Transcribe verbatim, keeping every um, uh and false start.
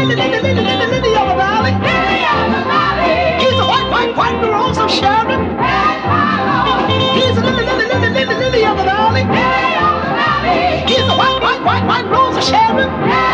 lily, lily, lily, lily, lily of the valley. He's a white, white, white rose of Sharon. He's a lily, lily, lily, lily, lily of the valley. He's a white, white, white, white rose of Sharon.